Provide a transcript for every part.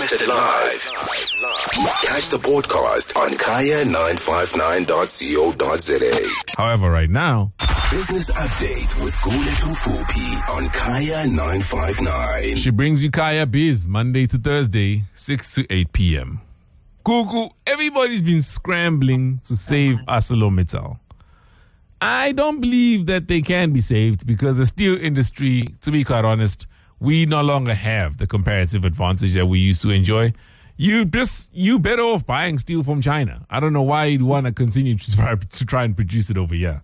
Broadcasted live. Catch the podcast on kaya959.co.za. However, right now, Business Update with Guletu Fupi on Kaya 959. she brings you Kaya Biz Monday to Thursday, 6 to 8 p.m. Cuckoo, everybody's been scrambling to save ArcelorMittal. I don't believe that they can be saved because the steel industry, to be quite honest, we no longer have the comparative advantage that we used to enjoy. You better off buying steel from China. I don't know why you'd want to continue to try and produce it over here.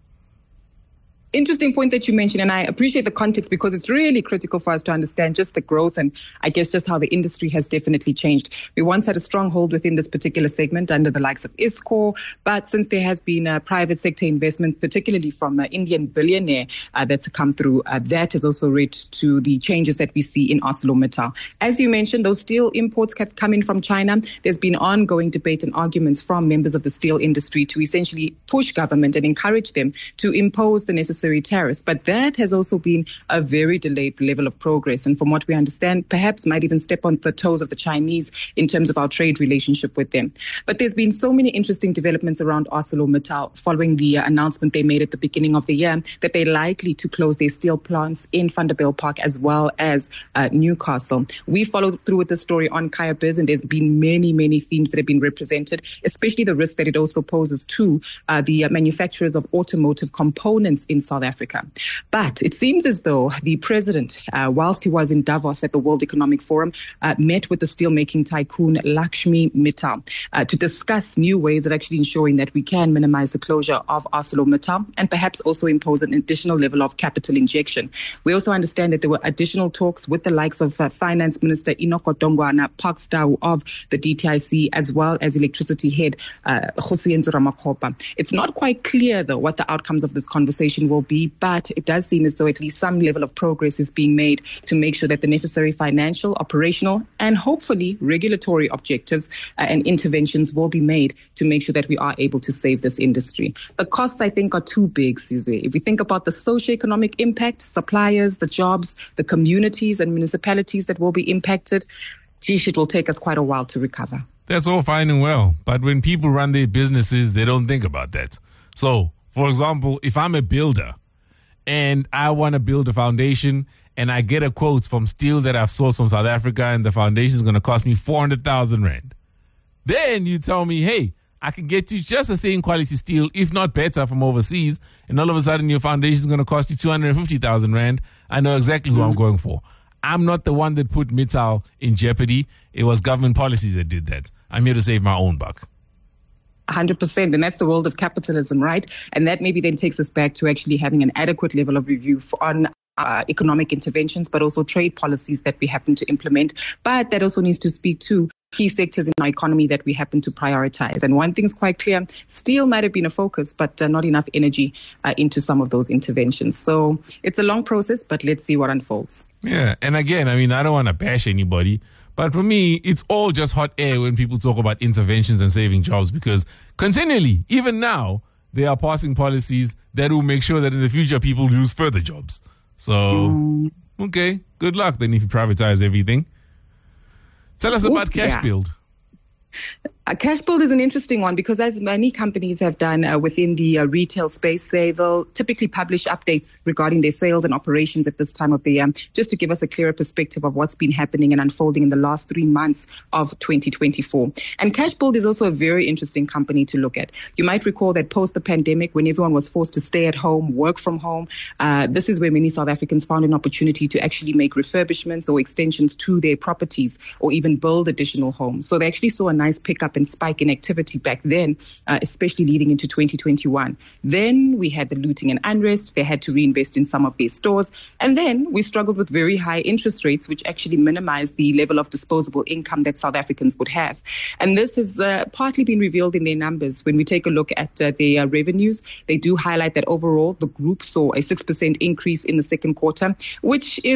Interesting point that you mentioned, and I appreciate the context because it's really critical for us to understand just the growth and I guess just how the industry has definitely changed. We once had a stronghold within this particular segment under the likes of ISCOR, but since there has been a private sector investment, particularly from an Indian billionaire that's come through, that has also led to the changes that we see in ArcelorMittal. As you mentioned, those steel imports have come in from China. There's been ongoing debate and arguments from members of the steel industry to essentially push government and encourage them to impose the necessary tariffs, but that has also been a very delayed level of progress. And from what we understand, perhaps might even step on the toes of the Chinese in terms of our trade relationship with them. But there's been so many interesting developments around ArcelorMittal following the announcement they made at the beginning of the year that they're likely to close their steel plants in Vanderbijlpark as well as Newcastle. We followed through with the story on Kaya Biz, and there's been many themes that have been represented, especially the risk that it also poses to the manufacturers of automotive components in South Africa. But it seems as though the president, whilst he was in Davos at the World Economic Forum, met with the steelmaking tycoon Lakshmi Mittal to discuss new ways of actually ensuring that we can minimize the closure of ArcelorMittal and perhaps also impose an additional level of capital injection. We also understand that there were additional talks with the likes of Finance Minister Enoch Godongwana, Parkstau of the DTIC, as well as electricity head Kgosientsho Ramakgopa. It's not quite clear, though, what the outcomes of this conversation will be, but it does seem as though at least some level of progress is being made to make sure that the necessary financial, operational, and hopefully regulatory objectives and interventions will be made to make sure that we are able to save this industry. The costs, I think, are too big, Sizwe. If we think about the socioeconomic impact, suppliers, the jobs, the communities and municipalities that will be impacted, it will take us quite a while to recover. That's all fine and well, but when people run their businesses, they don't think about that. So, for example, if I'm a builder and I want to build a foundation and I get a quote from steel that I've sourced from South Africa and the foundation is going to cost me 400,000 Rand, then you tell me, hey, I can get you just the same quality steel, if not better, from overseas, and all of a sudden your foundation is going to cost you 250,000 Rand. I know exactly who I'm going for. I'm not the one that put Mittal in jeopardy. It was government policies that did that. I'm here to save my own buck. 100%. And that's the world of capitalism, right? And that maybe then takes us back to actually having an adequate level of review on economic interventions, but also trade policies that we happen to implement. But that also needs to speak to key sectors in our economy that we happen to prioritize. And one thing's quite clear, steel might have been a focus, but not enough energy into some of those interventions. So it's a long process, but let's see what unfolds. Yeah. And again, I mean, I don't want to bash anybody, but for me, it's all just hot air when people talk about interventions and saving jobs, because continually, even now, they are passing policies that will make sure that in the future people lose further jobs. So, okay, good luck then if you privatize everything. Tell us about CashBuild. CashBuild is an interesting one because, as many companies have done within the retail space, they'll typically publish updates regarding their sales and operations at this time of the year, just to give us a clearer perspective of what's been happening and unfolding in the last 3 months of 2024. And CashBuild is also a very interesting company to look at. You might recall that post the pandemic, when everyone was forced to stay at home, work from home, this is where many South Africans found an opportunity to actually make refurbishments or extensions to their properties or even build additional homes. So they actually saw a nice pickup and spike in activity back then, especially leading into 2021. Then we had the looting and unrest. They had to reinvest in some of their stores. And then we struggled with very high interest rates, which actually minimized the level of disposable income that South Africans would have. And this has partly been revealed in their numbers. When we take a look at their revenues, they do highlight that overall the group saw a 6% increase in the second quarter, which is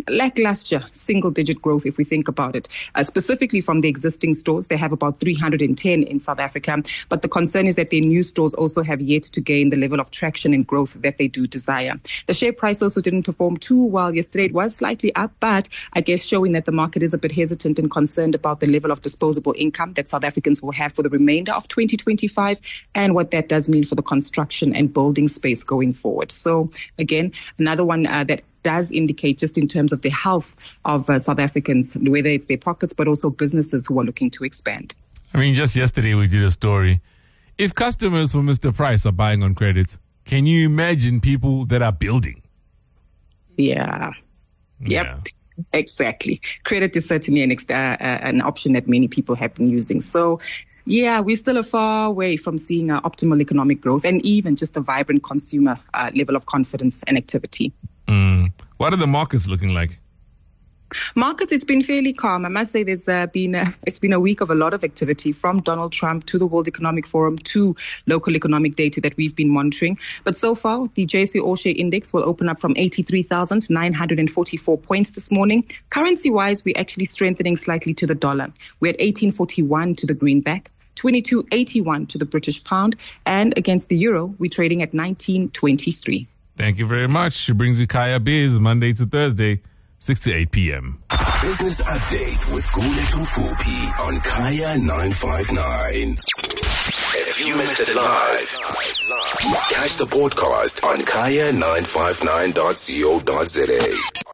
lackluster single-digit growth if we think about it. Specifically from the existing stores, they have about 310 in South Africa, but the concern is that their new stores also have yet to gain the level of traction and growth that they do desire. The share price also didn't perform too well yesterday. It was slightly up, but I guess showing that the market is a bit hesitant and concerned about the level of disposable income that South Africans will have for the remainder of 2025 and what that does mean for the construction and building space going forward. So again, another one that does indicate just in terms of the health of South Africans, whether it's their pockets, but also businesses who are looking to expand. I mean, just yesterday we did a story. If customers for Mr. Price are buying on credit, can you imagine people that are building? Yeah. Yep. Exactly. Credit is certainly an option that many people have been using. So, yeah, we're still a far way from seeing optimal economic growth and even just a vibrant consumer level of confidence and activity. What are the markets looking like? Markets, it's been fairly calm. I must say it's been a week of a lot of activity, from Donald Trump to the World Economic Forum to local economic data that we've been monitoring. But so far, the JSE All Share Index will open up from 83,944 points this morning. Currency-wise, we're actually strengthening slightly to the dollar. We're at 18.41 to the greenback, 22.81 to the British pound, and against the euro, we're trading at 19.23. Thank you very much. She brings you Kaya Biz Monday to Thursday, 6 to 8 p.m. Business Update with Guletu Fupi on Kaya 959. If you missed it live, catch the podcast on kaya959.co.za.